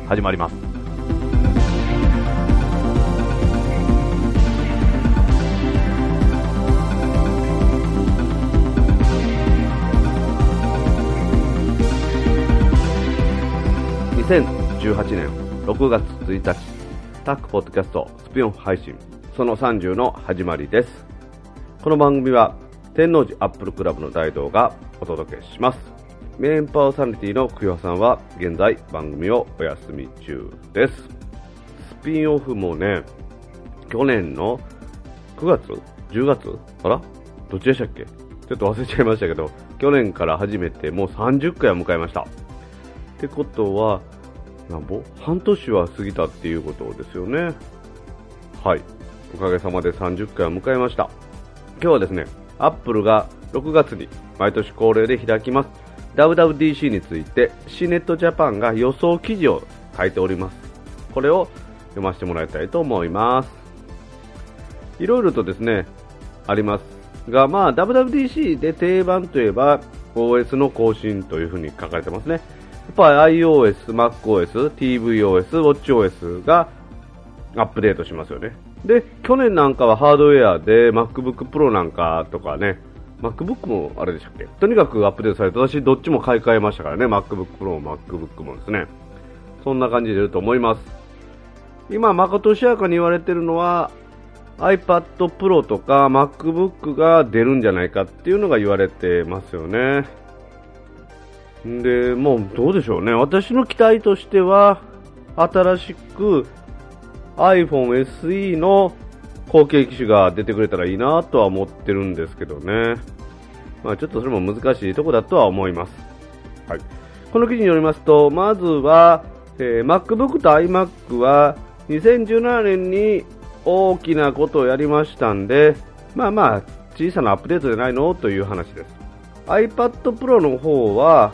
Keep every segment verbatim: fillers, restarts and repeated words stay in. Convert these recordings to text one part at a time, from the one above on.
始まります。にせんじゅうはちねんろくがつついたち、タックポッドキャストスピンオフ配信そのさんじゅうの始まりです。この番組は天王寺アップルクラブの大道がお届けします。メインパーソナリティの久保さんは現在番組をお休み中です。スピンオフもね、去年のくがつじゅうがつあらどっちでしたっけ、ちょっと忘れちゃいましたけど、去年から始めてもうさんじゅっかいを迎えました。ってことはなんぼ半年は過ぎたっていうことですよね。はい、おかげさまでさんじゅっかいを迎えました。今日はですね、アップルがろくがつに毎年恒例で開きます ダブリューダブリューディーシー について シーネットジャパンが予想記事を書いております。これを読ませてもらいたいと思います。いろいろとですねありますが、まあ ダブリューダブリューディーシー で定番といえば オーエス の更新というふうに書かれてますね。やっぱり iOS、MacOS、ティーブイオーエス、WatchOS がアップデートしますよね。で、去年なんかはハードウェアで MacBook Pro なんかとかね、MacBook もあれでしたっけ、とにかくアップデートされて、私どっちも買い替えましたからね、MacBook Pro も MacBook もですね。そんな感じで出ると思います。今、まことしやかに言われてるのは iPad Pro とか MacBook が出るんじゃないかっていうのが言われてますよね。で、もうどうでしょうね。私の期待としては、新しく iPhone エスイー の後継機種が出てくれたらいいなとは思ってるんですけどね。まあちょっとそれも難しいところだとは思います。はい。この記事によりますと、まずは、えー、MacBook と iMac はにせんじゅうななねんに大きなことをやりましたんで、まあまあ小さなアップデートじゃないのという話です。iPad Pro の方は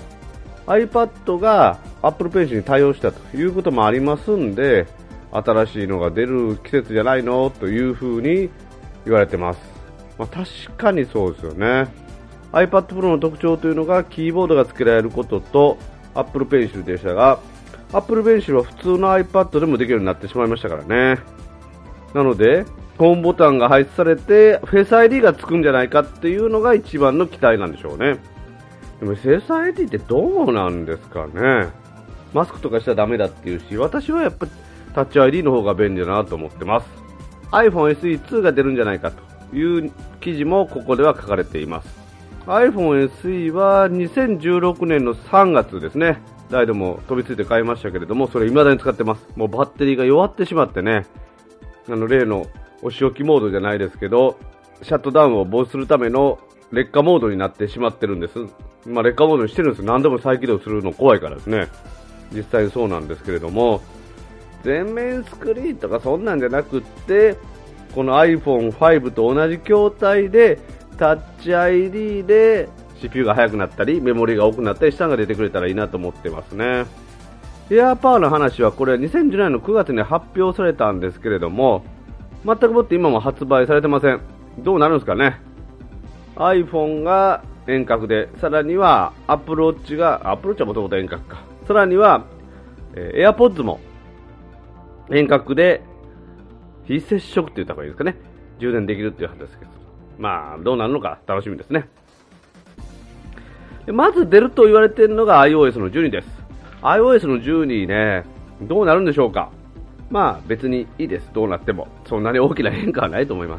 iPad が Apple Pencil に対応したということもありますんで、新しいのが出る季節じゃないのというふうに言われてます。まあ、確かにそうですよね。 iPad Pro の特徴というのがキーボードが付けられることと Apple Pencil でしたが、 Apple Pencil は普通の iPad でもできるようになってしまいましたからね。なのでホームボタンが配置されて Face アイディー がつくんじゃないかっていうのが一番の期待なんでしょうね。でも Face アイディー ってどうなんですかね。マスクとかしたらダメだっていうし、私はやっぱタッチ アイディー の方が便利だなと思ってます。 iPhone エスイーツー が出るんじゃないかという記事もここでは書かれています。 iPhone エスイー はにせんじゅうろくねんのさんがつですね、誰でも飛びついて買いましたけれども、それ未だに使ってます。もうバッテリーが弱ってしまってね、あの例のお仕置きモードじゃないですけど、シャットダウンを防止するための劣化モードになってしまってるんです。まあ劣化モードにしてるんです。何でも再起動するの怖いからですね。実際にそうなんですけれども、全面スクリーンとかそんなんじゃなくって、この アイフォンファイブ と同じ筐体でタッチ アイディー で シーピーユー が速くなったりメモリが多くなったりしたのが出てくれたらいいなと思ってますね。エアーパワーの話はこれにせんじゅうななねんのくがつに発表されたんですけれども、全くもって今も発売されてません。どうなるんですかね。 iPhone が遠隔で、さらには Apple Watch が Apple Watch はもともと遠隔か、さらには、えー、AirPods も遠隔で非接触って言った方がいいですかね、充電できるっていう話ですけど、まあどうなるのか楽しみですね。でまず出ると言われているのが iOS のじゅうにです。 iOS のじゅうにね、どうなるんでしょうか。まあ別にいいです、どうなってもそんなに大きな変化はないと思います。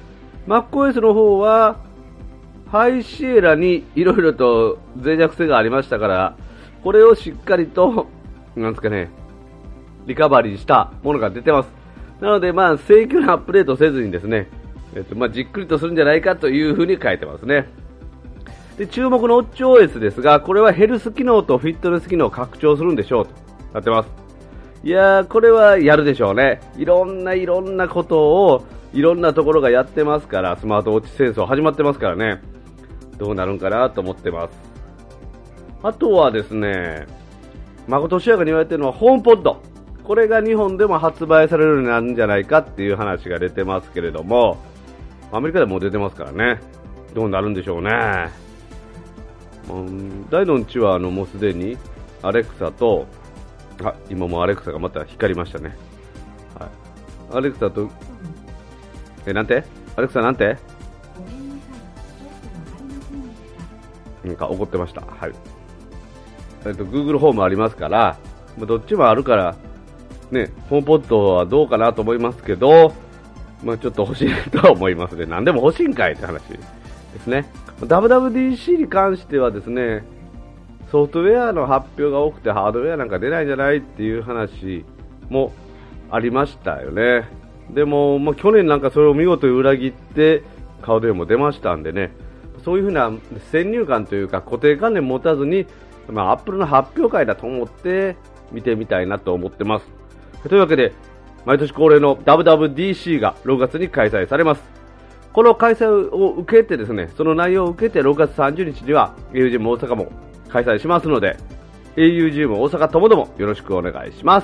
MacOS の方はハイシエラにいろいろと脆弱性がありましたから、これをしっかりとなんですかね、リカバリーしたものが出てます。なのでまあ正規なアップデートせずにですね、えっとまあじっくりとするんじゃないかというふうに書いてますね。で注目の WatchOS ですが、これはヘルス機能とフィットネス機能を拡張するんでしょうとなってます。いやーこれはやるでしょうね。いろんないろんなことをいろんなところがやってますから、スマートウォッチ戦争始まってますからね、どうなるんかなと思ってます。あとはですね、まことしやかに言われているのはホームポッド、これが日本でも発売されるようになるんじゃないかっていう話が出てますけれども、アメリカでも出てますからね、どうなるんでしょうね。うん、大のうちはあのもうすでにアレクサとあ、今もアレクサがまた光りましたね。はい。アレクサと、え、なんてアレクサなんてなんか怒ってました。はい。えっと、Google ホームありますから、どっちもあるから、ね、ホームポットはどうかなと思いますけど、まあちょっと欲しいとは思いますね。何でも欲しいんかいって話ですね。ダブリューダブリューディーシー に関してはですね、ソフトウェアの発表が多くてハードウェアなんか出ないんじゃないっていう話もありましたよね。でも、まあ、去年なんかそれを見事に裏切ってハードウェアも出ましたんでね、そういうふうな先入観というか固定観念持たずに、まあ、アップルの発表会だと思って見てみたいなと思ってます。というわけで、毎年恒例の ダブリューダブリューディーシー がろくがつに開催されます。この開催を受けてですね、その内容を受けてろくがつさんじゅうにちには エーユージー も大阪も開催しますので、 エーユージー も大阪ともどもよろしくお願いします。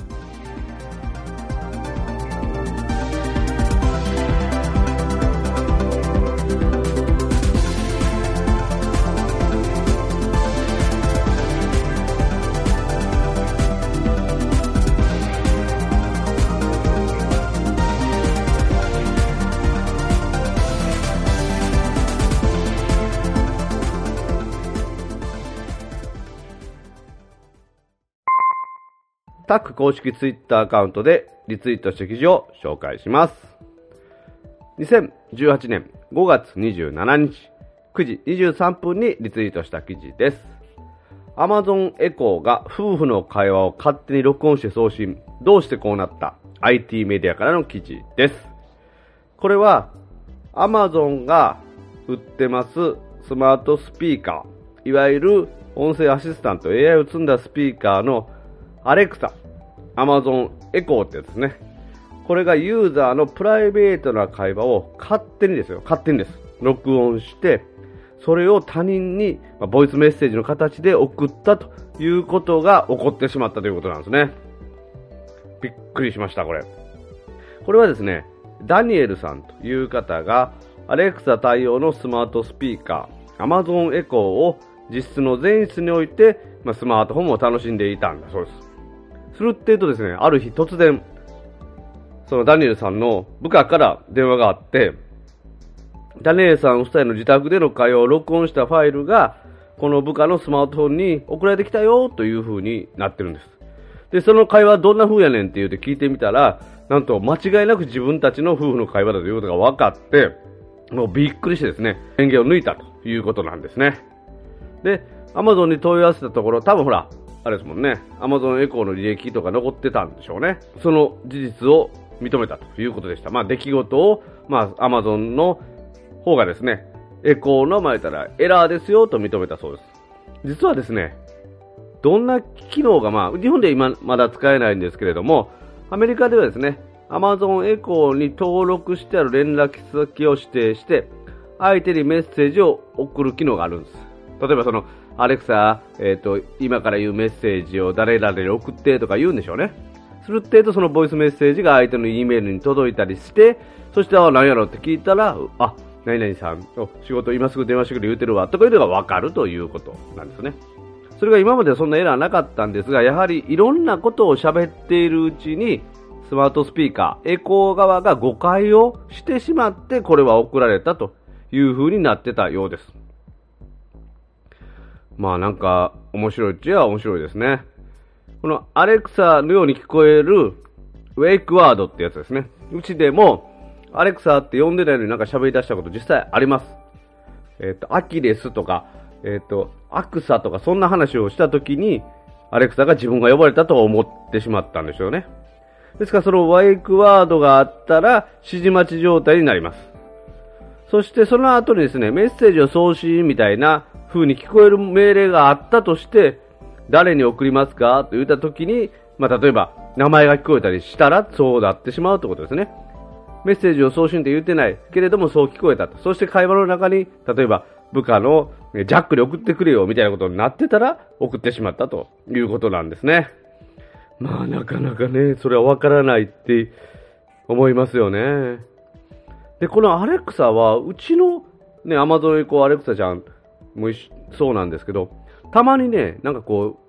タック公式ツイッターアカウントでリツイートした記事を紹介します。にせんじゅうはちねんごがつにじゅうしちにちくじにじゅうさんぷんにリツイートした記事です。Amazon Echo が夫婦の会話を勝手に録音して送信。どうしてこうなった？ アイティー メディアからの記事です。これは Amazon が売ってますスマートスピーカー、いわゆる音声アシスタント エーアイ を積んだスピーカーのアレクサ、Amazon Echo ってやつですね。これがユーザーのプライベートな会話を勝手にですよ、勝手にです。録音して、それを他人にボイスメッセージの形で送ったということが起こってしまったということなんですね。びっくりしました、これ。これはですね、ダニエルさんという方が、アレクサ対応のスマートスピーカー、Amazon Echo を実質の前室において、まあ、スマートフォンを楽しんでいたんだそうです。するっていうとですね、ある日突然、そのダニエルさんの部下から電話があって、ダニエルさん夫妻の自宅での会話を録音したファイルが、この部下のスマートフォンに送られてきたよという風になってるんです。で、その会話どんな風やねんって言うて聞いてみたら、なんと間違いなく自分たちの夫婦の会話だということが分かって、もうびっくりしてですね、電源を抜いたということなんですね。で、Amazon に問い合わせたところ、多分ほら、あれですもんね、Amazon Echo の履歴とか残ってたんでしょうね。その事実を認めたということでした。まあ、出来事を、まあ、Amazon の方がですね、エコーの前からエラーですよと認めたそうです。実はですね、どんな機能が、まあ、日本で今まだ使えないんですけれども、アメリカではですね、Amazon Echo に登録してある連絡先を指定して、相手にメッセージを送る機能があるんです。例えばその、アレクサ、えっと、今から言うメッセージを誰々に送ってとか言うんでしょうね。するってとそのボイスメッセージが相手の E メールに届いたりして、そして、あ、何やろって聞いたら、あ、何々さん、仕事今すぐ電話してくれ言うてるわ、とかいうのがわかるということなんですね。それが今まではそんなエラーなかったんですが、やはりいろんなことを喋っているうちに、スマートスピーカー、エコー側が誤解をしてしまって、これは送られたという風になってたようです。まあなんか面白いっちゃ面白いですね。このアレクサのように聞こえるウェイクワードってやつですね。うちでもアレクサって呼んでないのになんか喋り出したこと実際あります。えっと、アキレスとか、えっと、アクサとかそんな話をしたときにアレクサが自分が呼ばれたと思ってしまったんでしょうね。ですからそのウェイクワードがあったら指示待ち状態になります。そしてその後にですね、メッセージを送信みたいな風に聞こえる命令があったとして、誰に送りますかと言ったときに、まあ、例えば名前が聞こえたりしたらそうなってしまうということですね。メッセージを送信って言ってないけれどもそう聞こえたと。そして会話の中に、例えば部下のジャックで送ってくれよみたいなことになってたら送ってしまったということなんですね。まあなかなかね、それはわからないって思いますよね。で、このアレクサはうちのね、Amazon Echoアレクサちゃんもそうなんですけど、たまにね、なんかこう、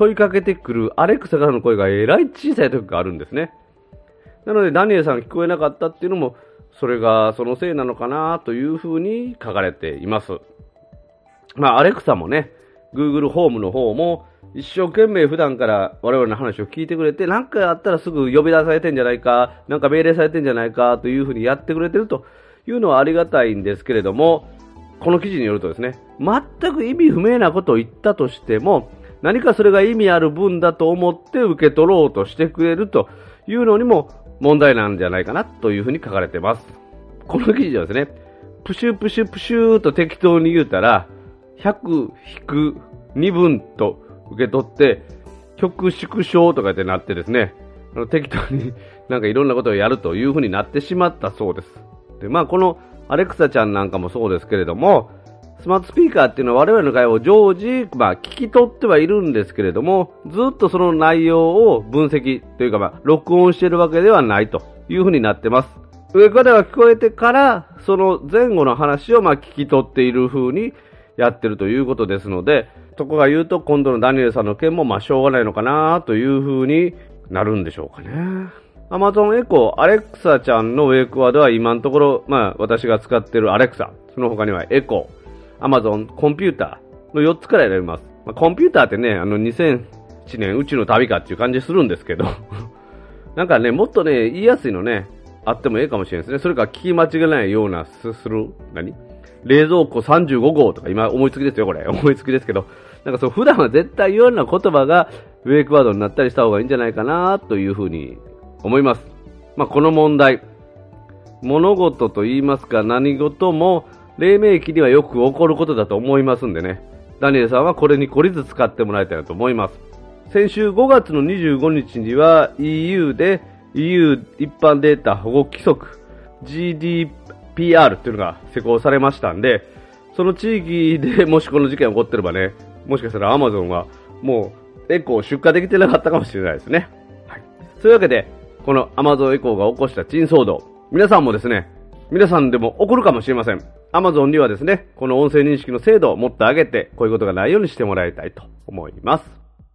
問いかけてくるアレクサからの声がえらい小さい時があるんですね。なのでダニエルさんが聞こえなかったっていうのも、それがそのせいなのかなというふうに書かれています。まあアレクサもね、Google ホームの方も一生懸命普段から我々の話を聞いてくれて、何かあったらすぐ呼び出されてんじゃないか、なんか命令されてんじゃないかというふうにやってくれてるというのはありがたいんですけれども、この記事によるとですね、全く意味不明なことを言ったとしても、何かそれが意味ある文だと思って受け取ろうとしてくれるというのにも問題なんじゃないかなというふうに書かれています。この記事はですね、プシュプシュプシューと適当に言うたら、ひゃく引くにぶんと受け取って、曲縮小とかってなってですね、あの適当になんかいろんなことをやるというふうになってしまったそうです。で、まあこのアレクサちゃんなんかもそうですけれども、スマートスピーカーっていうのは我々の会話を常時、まあ聞き取ってはいるんですけれども、ずっとその内容を分析というかまあ録音しているわけではないというふうになってます。上からが聞こえてから、その前後の話をまあ聞き取っているふうにやってるということですので、そこが言うと今度のダニエルさんの件もまあしょうがないのかなというふうになるんでしょうかね。Amazon Echo、アレクサちゃんのウェイクワードは今のところ、まあ私が使っているアレクサ、その他には Echo、Amazon コンピューターのよっつから選びます。まあ、コンピューターってね、あのにせんいちねん宇宙の旅かっていう感じするんですけど、なんかね、もっとね、言いやすいのね、あってもいいかもしれないですね。それから聞き間違いないようなすする、何冷蔵庫さんじゅうごごうとか、今思いつきですよ、これ。思いつきですけど、なんかそう、普段は絶対言うような言葉がウェイクワードになったりした方がいいんじゃないかなというふうに思います。まあ、この問題、物事と言いますか何事も黎明期にはよく起こることだと思いますんでね、ダニエルさんはこれに懲りず使ってもらいたいなと思います。先週ごがつのにじゅうごにちには イーユー で イーユー 一般データ保護規則 ジーディーピーアール というのが施行されましたんで、その地域でもしこの事件が起こってればね、もしかしたら Amazon はもうエコーを出荷できてなかったかもしれないですね。はい。そういうわけで、この Amazon エコーが起こした珍騒動、皆さんもですね、皆さんでも起こるかもしれません。Amazon にはですね、この音声認識の精度をもっと上げて、こういうことがないようにしてもらいたいと思います。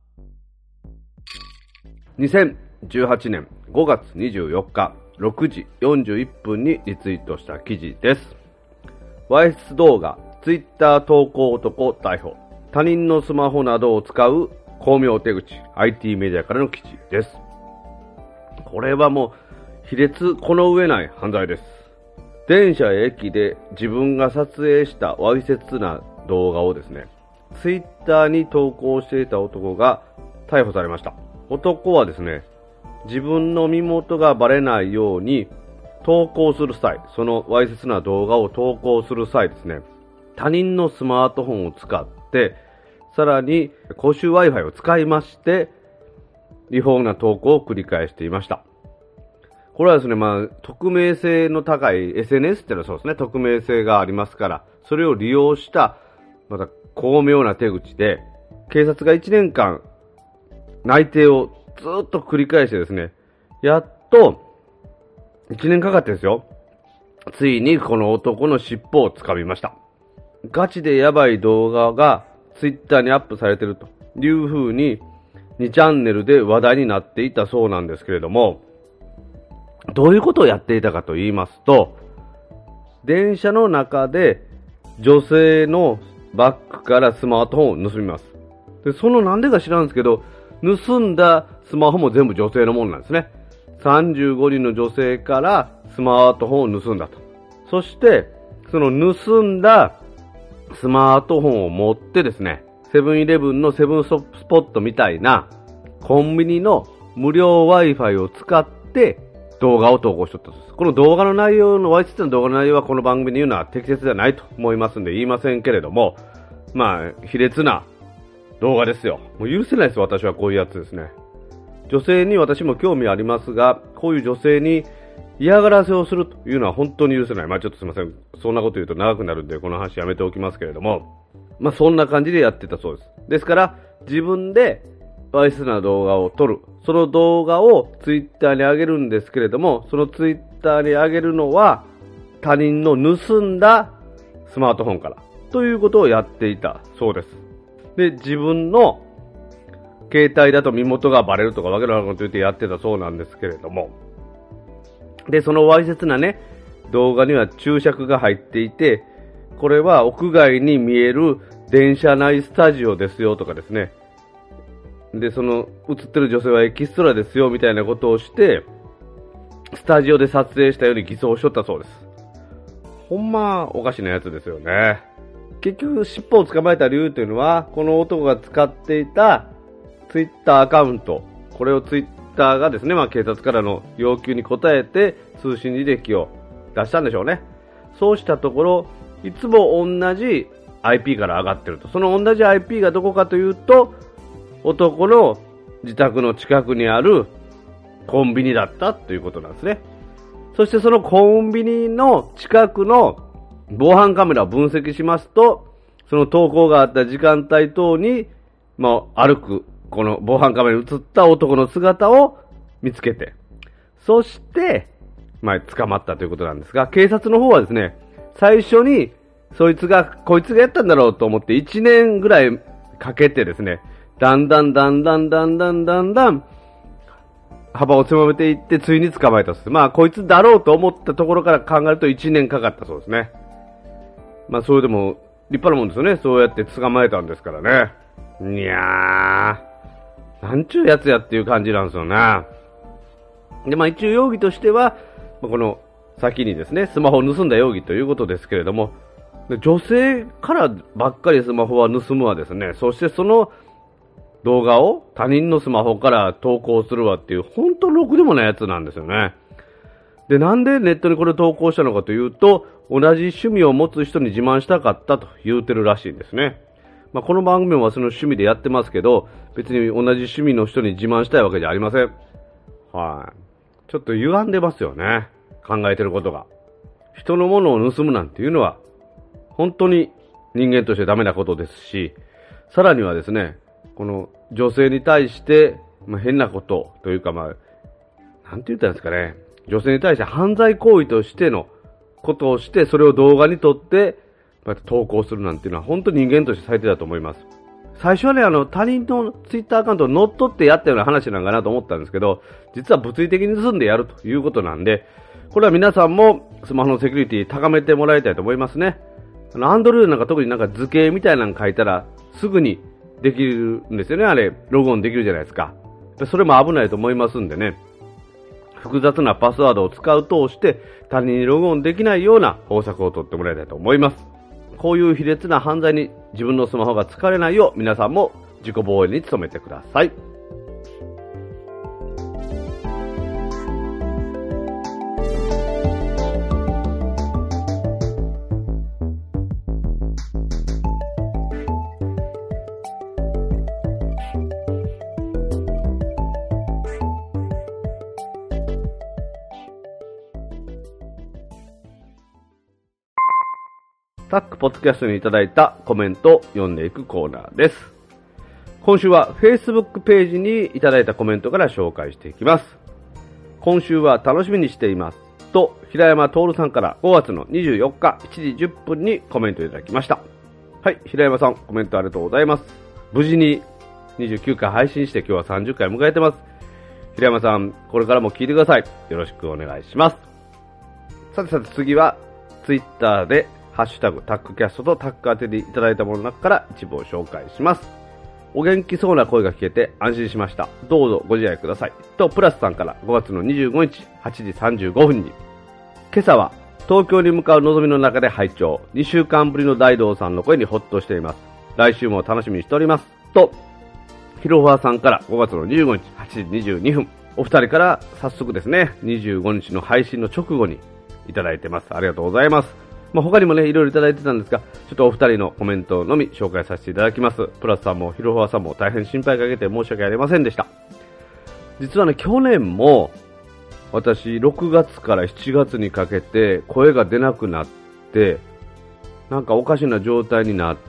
にせんじゅうはちねんごがつにじゅうよっかろくじよんじゅういっぷんにリツイートした記事です。わいせつ動画、Twitter 投稿男逮捕。他人のスマホなどを使う巧妙手口。アイティー メディアからの記事です。これはもう、卑劣この上ない犯罪です。電車や駅で自分が撮影したわいせつな動画をですね、Twitter に投稿していた男が逮捕されました。男はですね、自分の身元がバレないように投稿する際、そのわいせつな動画を投稿する際ですね、他人のスマートフォンを使って、さらに公衆 Wi-Fi を使いまして、違法な投稿を繰り返していました。これはですね、まあ、匿名性の高い エスエヌエス っていうのはそうですね、匿名性がありますから、それを利用した、また巧妙な手口で、警察がいちねんかん内偵をずっと繰り返してですね、やっと、いちねんかかってですよ、ついにこの男の尻尾をつかみました。ガチでやばい動画が Twitter にアップされているという風に、にチャンネルで話題になっていたそうなんですけれども、どういうことをやっていたかと言いますと、電車の中で女性のバッグからスマートフォンを盗みます。で、そのなんでか知らんですけど、盗んだスマホも全部女性のものなんですね。さんじゅうごにんの女性からスマートフォンを盗んだと。そして、その盗んだスマートフォンを持ってですね、セブンイレブンのセブンスポットみたいなコンビニの無料 Wi-Fi を使って動画を投稿しとったんです。この動画の内容の、わいせつな動画の内容はこの番組で言うのは適切ではないと思いますんで言いませんけれども、まあ、卑劣な動画ですよ。もう許せないです、私はこういうやつですね。女性に私も興味ありますが、こういう女性に嫌がらせをするというのは本当に許せない。まあちょっとすみません。そんなこと言うと長くなるんで、この話やめておきますけれども、まあそんな感じでやってたそうです。ですから、自分でわいせつな動画を撮る。その動画をツイッターに上げるんですけれども、そのツイッターに上げるのは他人の盗んだスマートフォンからということをやっていたそうです。で、自分の携帯だと身元がバレるとかわけのわからんこと言ってやってたそうなんですけれども。で、そのわいせつなね、動画には注釈が入っていて、これは屋外に見える電車内スタジオですよとかですね。で、その映ってる女性はエキストラですよみたいなことをして、スタジオで撮影したように偽装しとったそうです。ほんまおかしなやつですよね。結局尻尾を捕まえた理由というのは、この男が使っていたツイッターアカウント、これをツイッターがですね、まあ警察からの要求に応えて通信履歴を出したんでしょうね。そうしたところ、いつも同じ アイピー から上がってると。その同じ アイピー がどこかというと、男の自宅の近くにあるコンビニだったということなんですね。そしてそのコンビニの近くの防犯カメラを分析しますと、その投稿があった時間帯等に、まあ、歩く、この防犯カメラに映った男の姿を見つけて、そして、まあ、捕まったということなんですが、警察の方はですね、最初に、そいつが、こいつがやったんだろうと思っていちねんぐらいかけてですね、だんだんだんだんだんだんだんだん、幅を狭めていって、ついに捕まえたそうです。まあ、こいつだろうと思ったところから考えるといちねんかかったそうですね。まあ、それでも、立派なもんですよね。そうやって捕まえたんですからね。いやー、なんちゅうやつやっていう感じなんですよね。で、まあ、一応容疑としては、この先にですね、スマホを盗んだ容疑ということですけれども、女性からばっかりスマホは盗むわですね。そしてその動画を他人のスマホから投稿するわっていう、本当ろくでもないやつなんですよね。で、なんでネットにこれ投稿したのかというと、同じ趣味を持つ人に自慢したかったと言うてるらしいんですね。まあ、この番組はその趣味でやってますけど、別に同じ趣味の人に自慢したいわけじゃありません。はい。ちょっと歪んでますよね。考えてることが。人のものを盗むなんていうのは、本当に人間としてダメなことですし、さらにはですね、この女性に対して、まあ、変なことというか、まあ、なんて言ったんですかね、女性に対して犯罪行為としてのことをして、それを動画に撮って、まあ、投稿するなんていうのは、本当に人間として最低だと思います。最初はね、あの、他人のツイッターアカウントを乗っ取ってやったような話なんかなと思ったんですけど、実は物理的に盗んでやるということなんで、これは皆さんもスマホのセキュリティ高めてもらいたいと思いますね。あの、Android なんか特になんか図形みたいなの書いたら、すぐにできるんですよね、あれ。ログオンできるじゃないですか。それも危ないと思いますんでね。複雑なパスワードを使うとして、他人にログオンできないような方策を取ってもらいたいと思います。こういう卑劣な犯罪に自分のスマホが使われないよう、皆さんも自己防衛に努めてください。タックポッドキャストにいただいたコメントを読んでいくコーナーです。今週は Facebook ページにいただいたコメントから紹介していきます。今週は楽しみにしていますと平山徹さんからごがつのにじゅうよっかしちじじゅっぷんにコメントいただきました。はい、平山さんコメントありがとうございます。無事ににじゅうきゅうかい配信して今日はさんじゅっかい迎えてます。平山さんこれからも聞いてください。よろしくお願いします。さてさて次は Twitter でハッシュタグタックキャストとタック当てでいただいたものの中から一部を紹介します。お元気そうな声が聞けて安心しました。どうぞご自愛ください。とプラスさんからごがつのにじゅうごにちはちじさんじゅうごふんに。今朝は東京に向かうのぞみの中で拝聴。にしゅうかんぶりの大道さんの声にほっとしています。来週も楽しみにしております。とひろふわさんからごがつのにじゅうごにちはちじにじゅうにふん。お二人から早速ですね、にじゅうごにちの配信の直後にいただいてます。ありがとうございます。まあ、他にもね、いろいろいただいてたんですが、ちょっとお二人のコメントのみ紹介させていただきます。プラスさんもひろふわさんも大変心配かけて申し訳ありませんでした。実はね、去年も私ろくがつからしちがつにかけて声が出なくなって、なんかおかしな状態になって、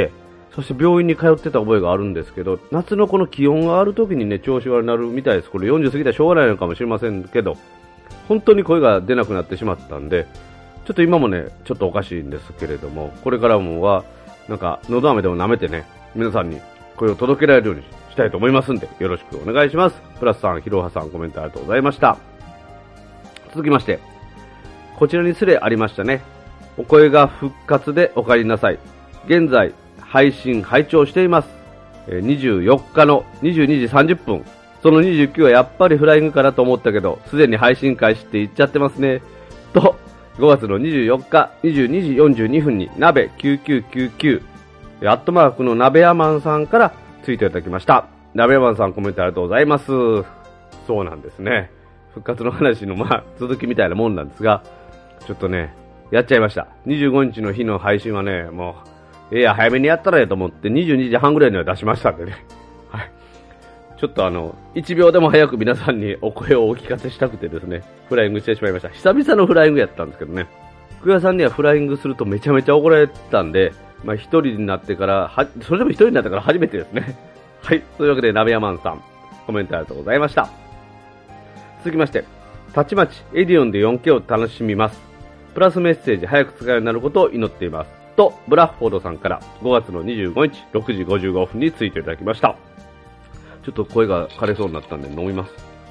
そして病院に通ってた覚えがあるんですけど、夏のこの気温がある時にね、調子悪くなるみたいです。これよんじゅう過ぎたらしょうがないのかもしれませんけど、本当に声が出なくなってしまったんで、ちょっと今もね、ちょっとおかしいんですけれども、これからもは、なんか、喉飴でも舐めてね、皆さんに声を届けられるようにししたいと思いますんで、よろしくお願いします。プラスさん、ひろはさん、コメントありがとうございました。続きまして、こちらに失礼ありましたね。お声が復活でお帰りなさい。現在、配信、拝聴しています。にじゅうよっかのにじゅうにじさんじゅっぷん。そのにじゅうきゅうはやっぱりフライングかなと思ったけど、すでに配信開始って言っちゃってますね。と、ごがつのにじゅうよっかにじゅうにじよんじゅうにふんに鍋きゅうきゅうきゅうきゅう、アットマークの鍋屋マンさんからツイートいただきました。鍋屋マンさんコメントありがとうございます。そうなんですね。復活の話のまあ続きみたいなもんなんですが、ちょっとね、やっちゃいました。にじゅうごにちの日の配信はね、もう、いや、早めにやったらええと思ってにじゅうにじはんぐらいには出しましたんでね。はい。ちょっとあの、いちびょうでも早く皆さんにお声をお聞かせしたくてですね、フライングしてしまいました。久々のフライングやったんですけどね。福屋さんにはフライングするとめちゃめちゃ怒られてたんで、まあ一人になってから、は、それでも一人になってから初めてですね。はい。というわけで、鍋屋マンさん、コメントありがとうございました。続きまして、たちまちエディオンで よんケー を楽しみます。プラスメッセージ早く使うようになることを祈っています。と、ブラッフォードさんからごがつのにじゅうごにちろくじごじゅうごふんにツイートいただきました。ちょっと声が枯れそうになったんで飲みます。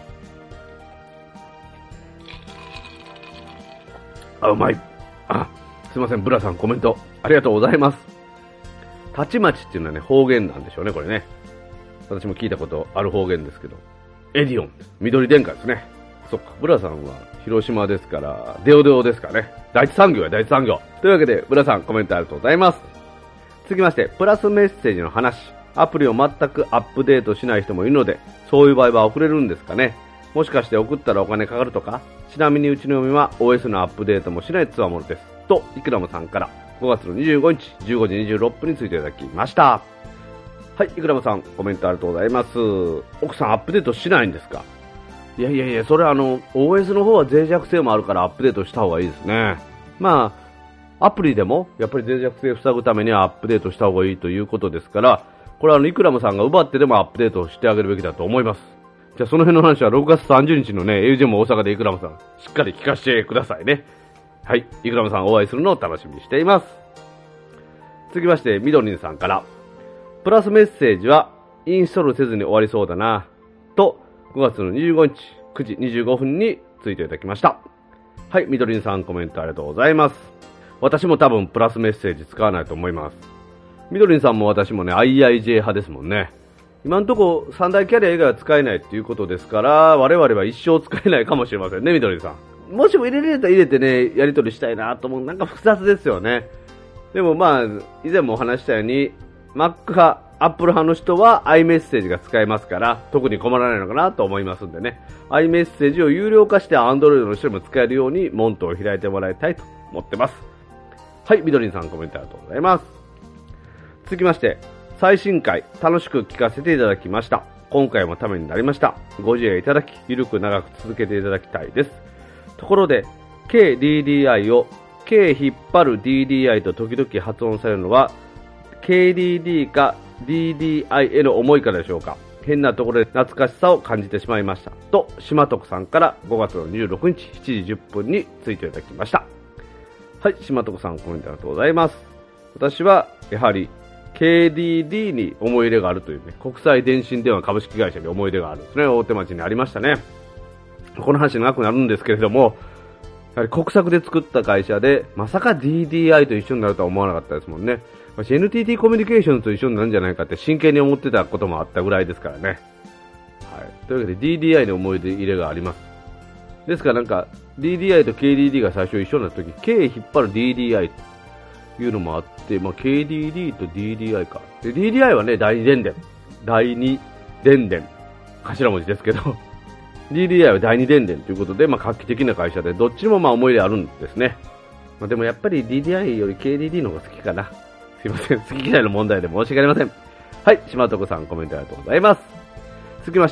あ、うまい。あ、すいません、ブラさんコメントありがとうございます。たちまちっていうのはね、方言なんでしょうね、これね。私も聞いたことある方言ですけど。エディオン、緑電化ですね。そっか、ブラさんは広島ですから、デオデオですからね。第一産業や、第一産業。というわけで、ブラさんコメントありがとうございます。続きまして、プラスメッセージの話。アプリを全くアップデートしない人もいるので、そういう場合は送れるんですかね。もしかして送ったらお金かかるとか。ちなみにうちの嫁は オーエス のアップデートもしないつわものです。と、イクラムさんからごがつのにじゅうごにちじゅうごじにじゅうろっぷんについていただきました。はい、イクラムさんコメントありがとうございます。奥さんアップデートしないんですか？いやいやいや、それはあの オーエス の方は脆弱性もあるからアップデートした方がいいですね。まあアプリでもやっぱり脆弱性を塞ぐためにはアップデートした方がいいということですから、これはあのイクラムさんが奪ってでもアップデートしてあげるべきだと思います。じゃあその辺の話はろくがつさんじゅうにちのね、エーユージェー も大阪でイクラムさんしっかり聞かせてくださいね。はい、イクラムさんお会いするのを楽しみにしています。続きましてみどりんさんから、プラスメッセージはインストールせずに終わりそうだなとごがつのにじゅうごにちくじにじゅうごふんにツイートいただきました。はい、みどりんさんコメントありがとうございます。私も多分プラスメッセージ使わないと思います。みどりんさんも私もね アイアイジェー 派ですもんね。今のところ三大キャリア以外は使えないっていうことですから、我々は一生使えないかもしれませんね、みどりんさん。もしも入れれたら入れてね、やり取りしたいなと思う。なんか複雑ですよね。でもまあ、以前もお話したように、Mac 派、Apple 派の人は iMessage が使えますから、特に困らないのかなと思いますんでね。iMessage を有料化して Android の人も使えるように、モントを開いてもらいたいと思ってます。はい、みどりんさんコメントありがとうございます。続きまして、最新回、楽しく聞かせていただきました。今回もためになりました。ご自愛いただき、ゆるく長く続けていただきたいです。ところで、ケーディーディーアイ を K 引っ張る ディーディーアイ と時々発音されるのは、ケーディーディー か ディーディーアイ への思いからでしょうか。変なところで懐かしさを感じてしまいました。と、島徳さんからごがつのにじゅうろくにちしちじじゅっぷんにツイートいただきました。はい、島徳さんコメントありがとうございます。私は、やはり、ケーディーディー に思い入れがあるというね、国際電信電話株式会社に思い入れがあるんですね。大手町にありましたね。この話長くなるんですけれども、やはり国策で作った会社で、まさか ディーディーアイ と一緒になるとは思わなかったですもんね。私 エヌティーティー コミュニケーションと一緒になるんじゃないかって真剣に思ってたこともあったぐらいですからね。はい。というわけで ディーディーアイ に思い入れがあります。ですからなんか ディーディーアイ と ケーディーディー が最初一緒になった時、K 引っ張る ディーディーアイ というのもあって、まあ、ケーディーディー と ディーディーアイ か。で ディーディーアイ はね、第二電電。第二電電。頭文字ですけど。ディーディーアイ は第二電電ということで、まあ、画期的な会社で、どっちにもまあ思い入れあるんですね。まあ、でもやっぱり ディーディーアイ より ケーディーディー の方が好きかな。すいません。好き嫌いの問題で申し訳ありません。はい。島徳さんコメントありがとうございます。続きまして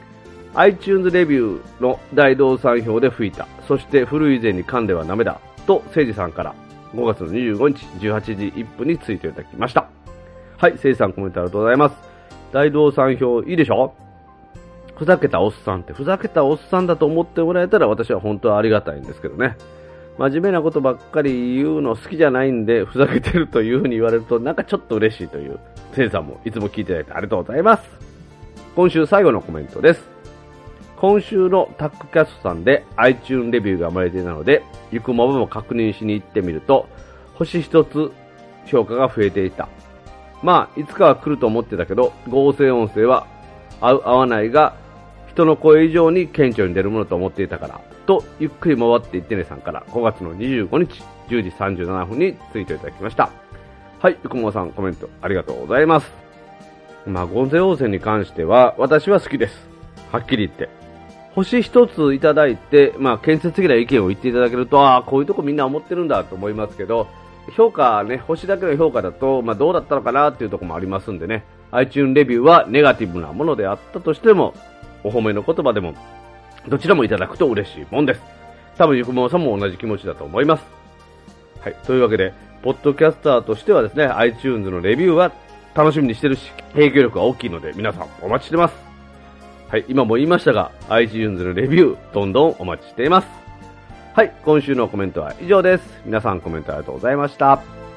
、iTunes レビューの大動産表で吹いた。そして古い以前に噛んではダメだ。と、誠司さんからごがつのにじゅうごにちじゅうはちじいっぷんにツイートいただきました。はい。誠司さんコメントありがとうございます。大動産表いいでしょ？ふざけたおっさんって、ふざけたおっさんだと思ってもらえたら私は本当はありがたいんですけどね。真面目なことばっかり言うの好きじゃないんで、ふざけてるというふうに言われるとなんかちょっと嬉しいという。誠司さんもいつも聞いていただいてありがとうございます。 今週最後のコメントです。今週のタックキャストさんで iTunes レビューが生まれていたので、行くままも確認しに行ってみると、星一つ評価が増えていた。まあ、いつかは来ると思ってたけど、合成音声は合う合わないが、人の声以上に顕著に出るものと思っていたから、と、ゆっくり回っていってねさんからごがつのにじゅうごにちじゅうじさんじゅうななふんにツイートいただきました。はい、ゆくもさんコメントありがとうございます。まあ、合成音声に関しては、私は好きです。はっきり言って。星一ついただいて、まあ、建設的な意見を言っていただけると、ああ、こういうとこみんな思ってるんだと思いますけど、評価ね、星だけの評価だと、まあ、どうだったのかなっていうところもありますんでね、iTunes レビューはネガティブなものであったとしても、お褒めの言葉でも、どちらもいただくと嬉しいもんです。多分、ゆくもさんも同じ気持ちだと思います。はい、というわけで、ポッドキャスターとしてはですね、iTunes のレビューは楽しみにしてるし、影響力が大きいので、皆さんお待ちしてます。はい、今も言いましたが、iTunes のレビュー、どんどんお待ちしています。はい、今週のコメントは以上です。皆さんコメントありがとうございました。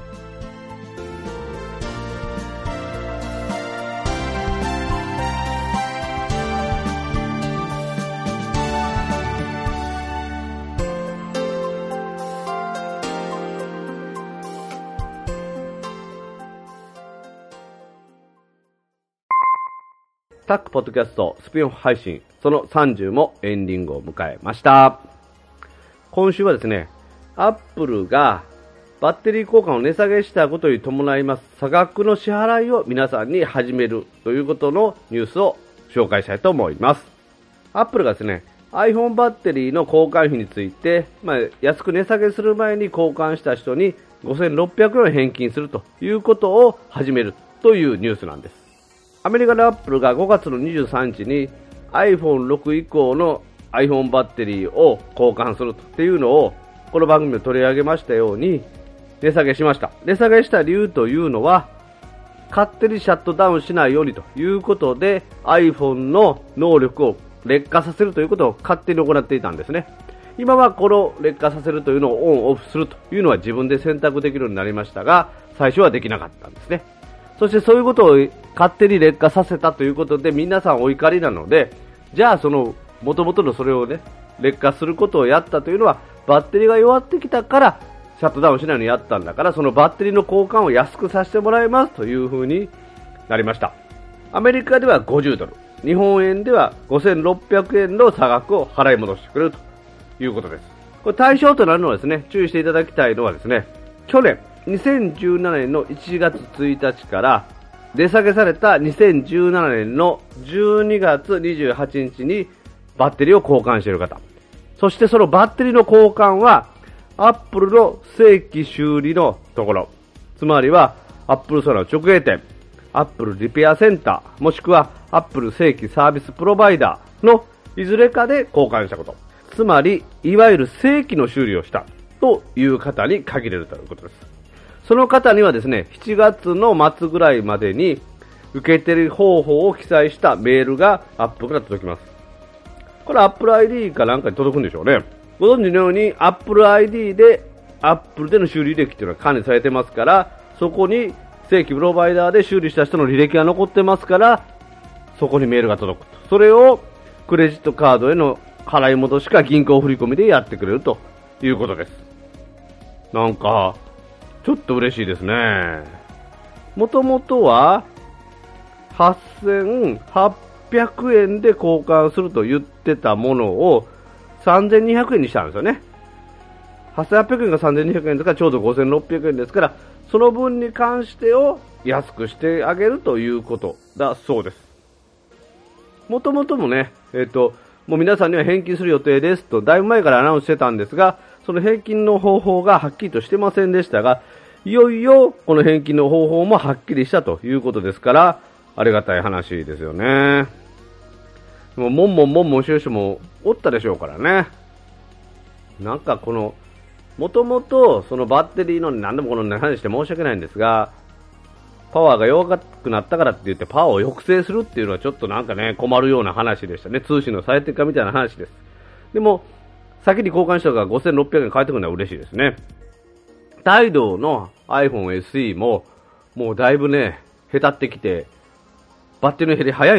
タックポッドキャストスピンオフ配信そのさんじゅうもエンディングを迎えました。今週はですね、アップルがバッテリー交換を値下げしたことに伴います差額の支払いを皆さんに始めるということのニュースを紹介したいと思います。アップルがですね、iPhone バッテリーの交換費について、まあ、安く値下げする前に交換した人にごせんろっぴゃくえんを返金するということを始めるというニュースなんです。アメリカのアップルがごがつのにじゅうさんにちに アイフォンシックス 以降の iPhone バッテリーを交換するというのをこの番組で取り上げましたように値下げしました。値下げした理由というのは勝手にシャットダウンしないようにということで iPhone の能力を劣化させるということを勝手に行っていたんですね。今はこの劣化させるというのをオンオフするというのは自分で選択できるようになりましたが最初はできなかったんですね。そしてそういうことを勝手に劣化させたということで皆さんお怒りなので、じゃあその元々のそれをね劣化することをやったというのはバッテリーが弱ってきたからシャットダウンしないようにやったんだから、そのバッテリーの交換を安くさせてもらいますという風になりました。アメリカではごじゅうドル、日本円ではごせんろっぴゃくえんの差額を払い戻してくれるということです。これ対象となるのはですね、注意していただきたいのはですね、去年にせんじゅうななねんのいちがつついたちから値下げされたにせんじゅうななねんのじゅうにがつにじゅうはちにちにバッテリーを交換している方、そしてそのバッテリーの交換はアップルの正規修理のところ、つまりはアップルストアの直営店、アップルリペアセンター、もしくはアップル正規サービスプロバイダーのいずれかで交換したこと、つまりいわゆる正規の修理をしたという方に限れるということです。その方にはですね、しちがつの末ぐらいまでに受け取り方法を記載したメールがアップルから届きます。これ Apple アイディー かなんかに届くんでしょうね。ご存知のように Apple アイディー で Apple での修理履歴というのは管理されてますから、そこに正規プロバイダーで修理した人の履歴が残ってますから、そこにメールが届くと。それをクレジットカードへの払い戻しか銀行振込でやってくれるということです。なんかちょっと嬉しいですね。もともとははっせんはっぴゃくえんで交換すると言ってたものをさんぜんにひゃくえんにしたんですよね。はっせんはっぴゃくえんがさんぜんにひゃくえんですからちょうどごせんろっぴゃくえんですから、その分に関してを安くしてあげるということだそうです。もともともね、えっと、もう皆さんには返金する予定ですとだいぶ前からアナウンスしてたんですが、その返金の方法がはっきりとしてませんでしたが、いよいよこの返金の方法もはっきりしたということですから、ありがたい話ですよね。もうもんもんもんもんしてる人もおったでしょうからね。なんかこの、もともとそのバッテリーの何でもこの話して申し訳ないんですが、パワーが弱くなったからって言ってパワーを抑制するっていうのはちょっとなんかね困るような話でしたね。通信の最適化みたいな話です。でも先に交換した人がごせんろっぴゃくえん返ってくるのは嬉しいですね。態度の iPhone エスイー ももうだいぶねへたってきてバッテリーの減り早いんです。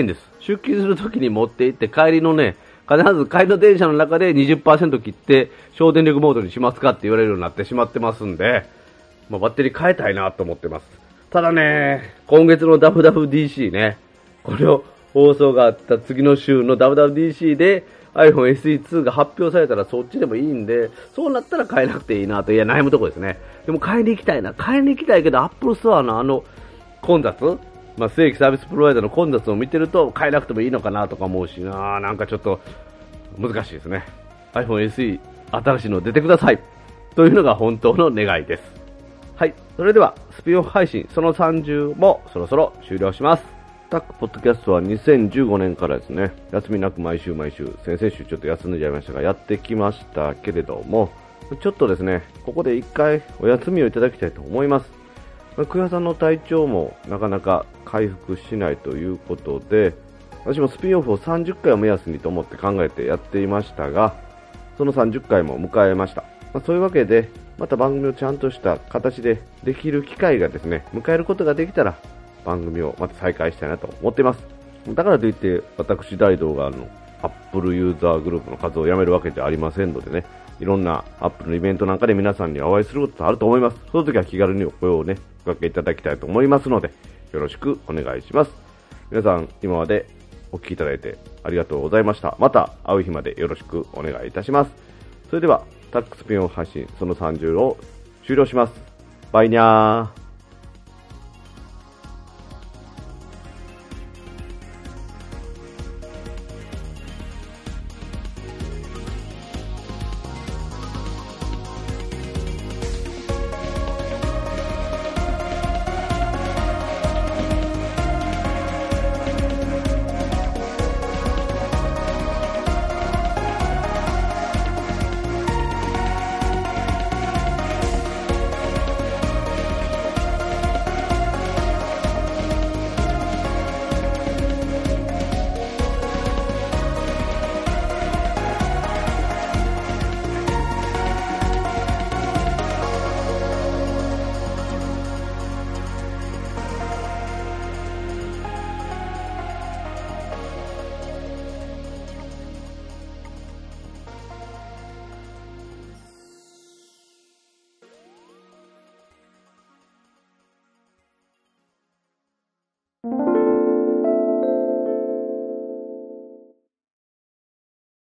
出勤するときに持って行って帰りのね、必ず帰りの電車の中で にじゅっパーセント 切って省電力モードにしますかって言われるようになってしまってますんで、まあ、バッテリー変えたいなと思ってます。ただね、今月の ダブリューダブリューディーシー ね、これを放送があった次の週の ダブリューダブリューディーシー で iPhone エスイーツー が発表されたらそっちでもいいんで、そうなったら買えなくていいなと、いや悩むところですね。でも買いに行きたいな、買いに行きたいけど Apple Store のあの混雑、まあ、正規サービスプロバイダーの混雑を見てると買えなくてもいいのかなとか思うしな、なんかちょっと難しいですね。 iPhone エスイー 新しいの出てくださいというのが本当の願いです。はい、それではスピンオフ配信そのさんじゅうもそろそろ終了します。タックポッドキャストはにせんじゅうごねんからですね、休みなく毎週毎週、先々週ちょっと休んでちゃいましたがやってきましたけれども、ちょっとですね、ここで一回お休みをいただきたいと思います。久谷さんの体調もなかなか回復しないということで、私もスピンオフをさんじゅっかいを目安にと思って考えてやっていましたが、そのさんじゅっかいも迎えました。まあ、そういうわけで、また番組をちゃんとした形でできる機会がですね、迎えることができたら、番組をまた再開したいなと思っています。だからといって、私大道があの、Apple ユーザーグループの活動をやめるわけじゃありませんのでね、いろんな Apple のイベントなんかで皆さんにお会いすることあると思います。その時は気軽にお声をね、おかけいただきたいと思いますので、よろしくお願いします。皆さん、今までお聞きいただいてありがとうございました。また会う日までよろしくお願いいたします。それでは、タックスピンオフ配信そのさんじゅうを終了します。バイニャー。